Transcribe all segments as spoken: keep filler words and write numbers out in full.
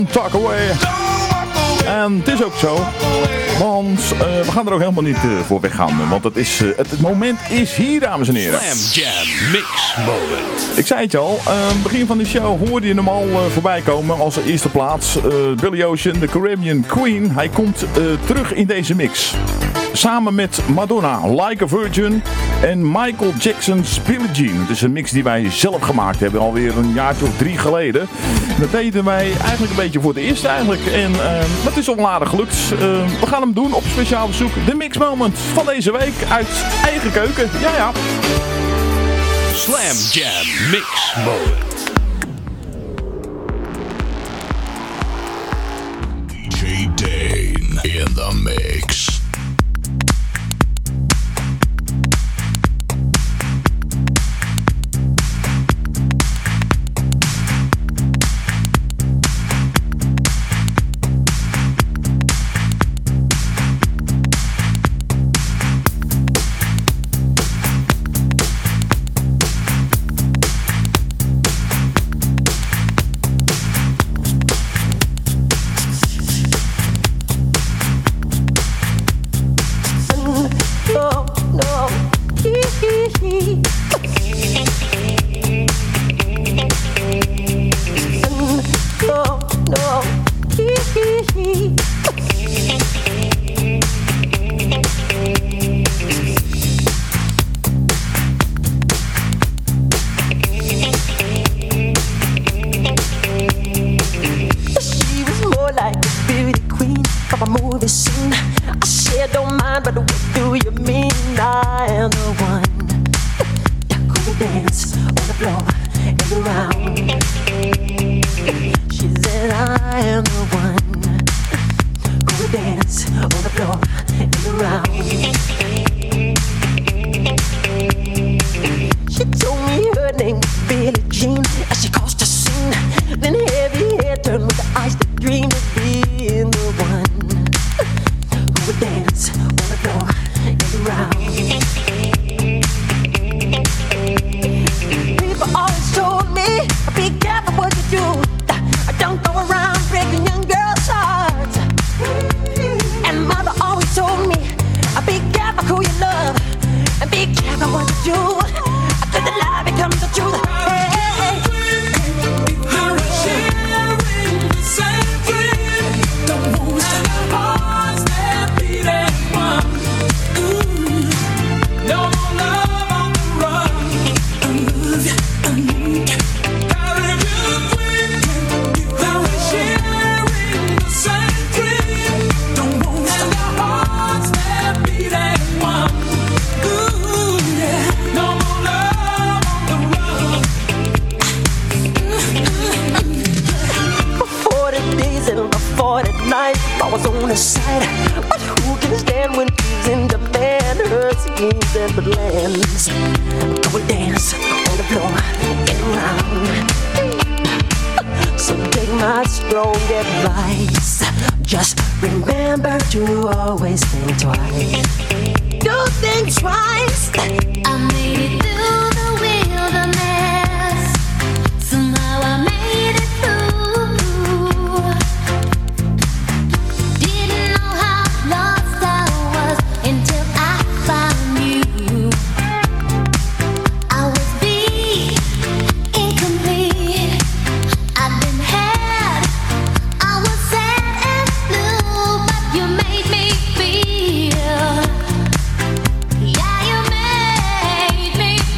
Talk Away. En het is ook zo. Want uh, we gaan er ook helemaal niet uh, voor weggaan. Want het, is, uh, het, het moment is hier, dames en heren. Slam Jam Mix Moment. Ik zei het je al. Uh, begin van de show hoorde je hem al uh, voorbij komen. Als eerste plaats. Uh, Billy Ocean, de Caribbean Queen. Hij komt uh, terug in deze mix. Samen met Madonna, Like a Virgin en Michael Jackson's Billie Jean. Het is een mix die wij zelf gemaakt hebben, alweer een jaartje of drie geleden. Dat deden wij eigenlijk een beetje voor het eerst eigenlijk. En uh, dat is al aardig gelukt. Uh, we gaan hem doen op speciaal bezoek. De Mix Moment van deze week uit eigen keuken. Ja, ja. Slam Jam Mix Moment. D J Dane in the mix. Me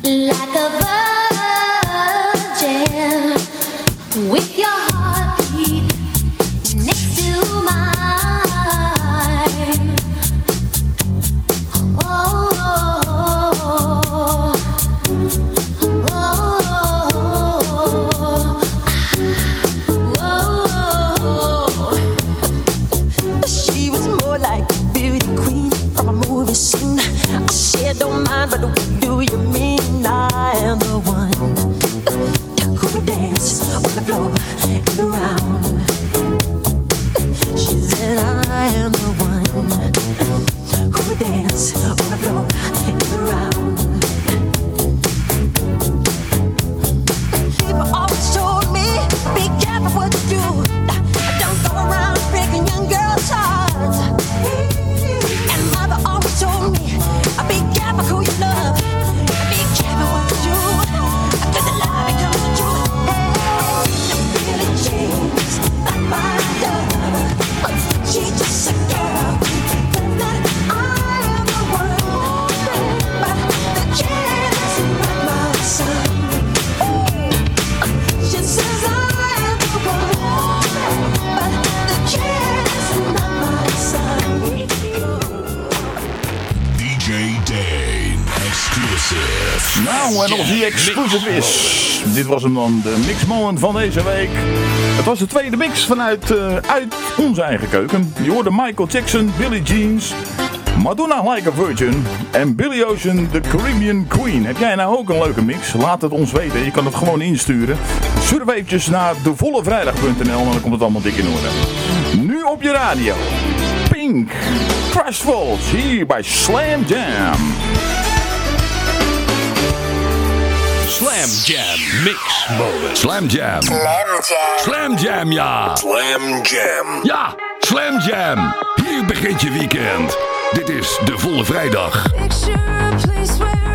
like a virgin, with your heartbeat next to mine. Oh, oh, oh, oh. She was more like a beauty queen from a movie scene. I said, don't mind, but what do you mean? I am the one who would dance on the floor and around. She said, I am the one who would dance on the floor and around. People always told me, be careful what you do. Don't go around breaking young girls' hearts. And mother always told me, be careful who you love. Be careful what you do. Cause the lie becomes the truth. Hey, Billie Jean's not my love. She's just a girl. That I am the one. But the kid is not my son. She says I am the one. But the kid is not my son. D J Dane, exclusive. Nou, en of die exclusive is. Dit was hem dan, de mixmoment van deze week. Het was de tweede mix vanuit uh, uit onze eigen keuken. Je hoorde Michael Jackson, Billie Jeans, Madonna Like a Virgin en Billy Ocean, The Caribbean Queen. Heb jij nou ook een leuke mix? Laat het ons weten. Je kan het gewoon insturen. Surf eventjes naar de volle vrijdag punt n l en dan komt het allemaal dik in orde. Nu op je radio. Pink, Crashfalls, hier bij Slam Jam. Slam Jam Mix Moment. Slam Jam. Slam Jam. Slam Jam, ja. Slam Jam. Ja, Slam Jam. Hier begint je weekend. Dit is de volle vrijdag. Picture a place where